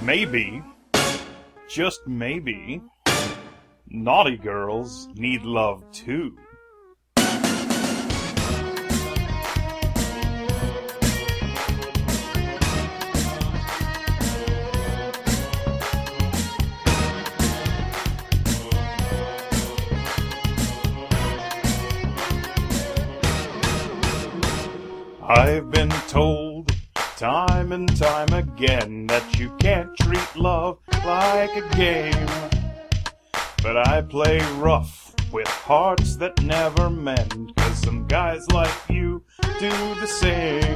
Maybe, just maybe, naughty girls need love too. I've been told time and time again that you can't treat love like a game. But I play rough with hearts that never mend, 'cause some guys like you do the same.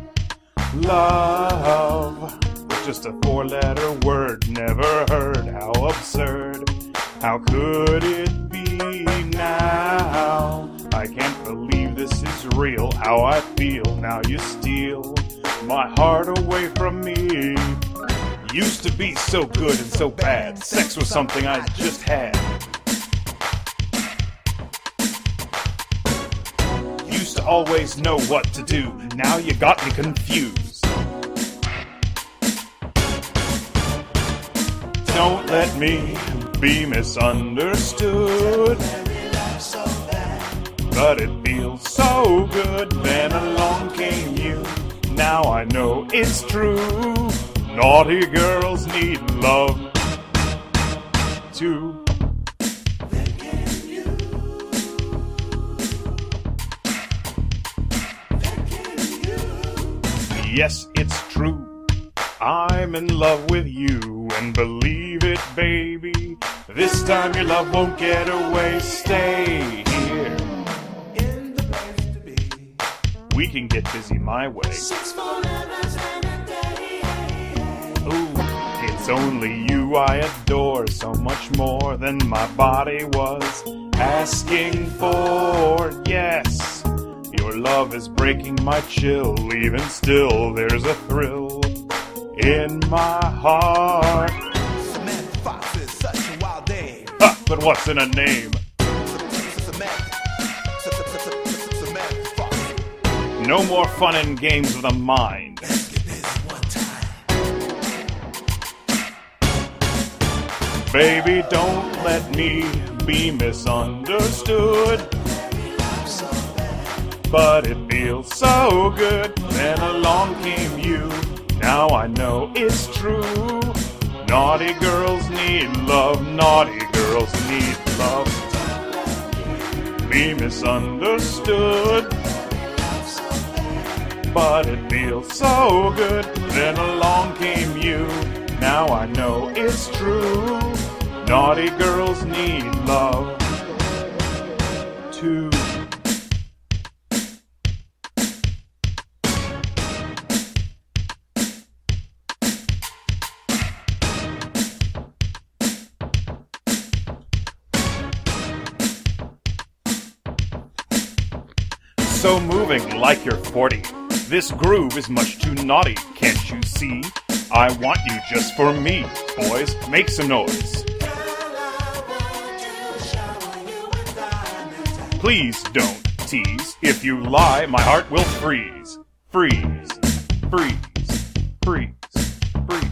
Love was just a four-letter word, never heard, how absurd. How could it be now? I can't believe this is real, how I feel. Now you steal my heart away from me. Used to be so good and so bad. Sex was something I just had. Used to always know what to do. Now you got me confused. Don't let me be misunderstood. But it feels so good. Then along came you. Now I know it's true. Naughty girls need love too. Yes, it's true. I'm in love with you, and believe it, baby, this time your love won't get away. Stay here. We can get busy my way. Ooh, it's only you I adore, so much more than my body was asking for. Yes, your love is breaking my chill. Even still, there's a thrill in my heart. Samantha Fox is such a wild dame. Ha, but what's in a name? No more fun and games with a mind. Let's get this one time. Baby, don't let me be misunderstood. But it feels so good. Then along came you. Now I know it's true. Naughty girls need love. Naughty girls need love. Be misunderstood. But it feels so good. Then along came you. Now I know it's true. Naughty girls need love too. So moving like you're 40. This groove is much too naughty, can't you see? I want you just for me. Boys, make some noise. Please don't tease. If you lie, my heart will freeze. Freeze. Freeze. Freeze. Freeze.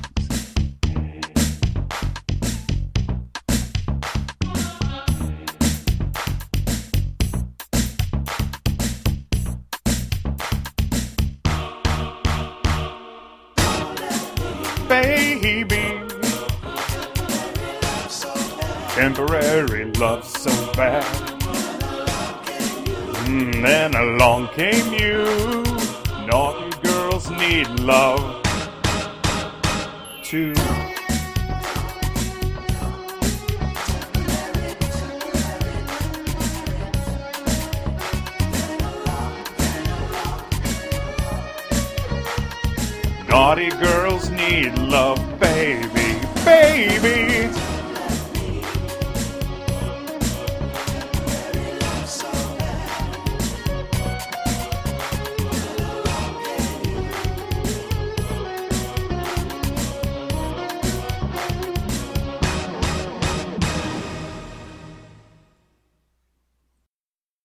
Baby, temporary love so bad. Then along came you. Naughty girls need love too. Naughty girls need love, baby, baby.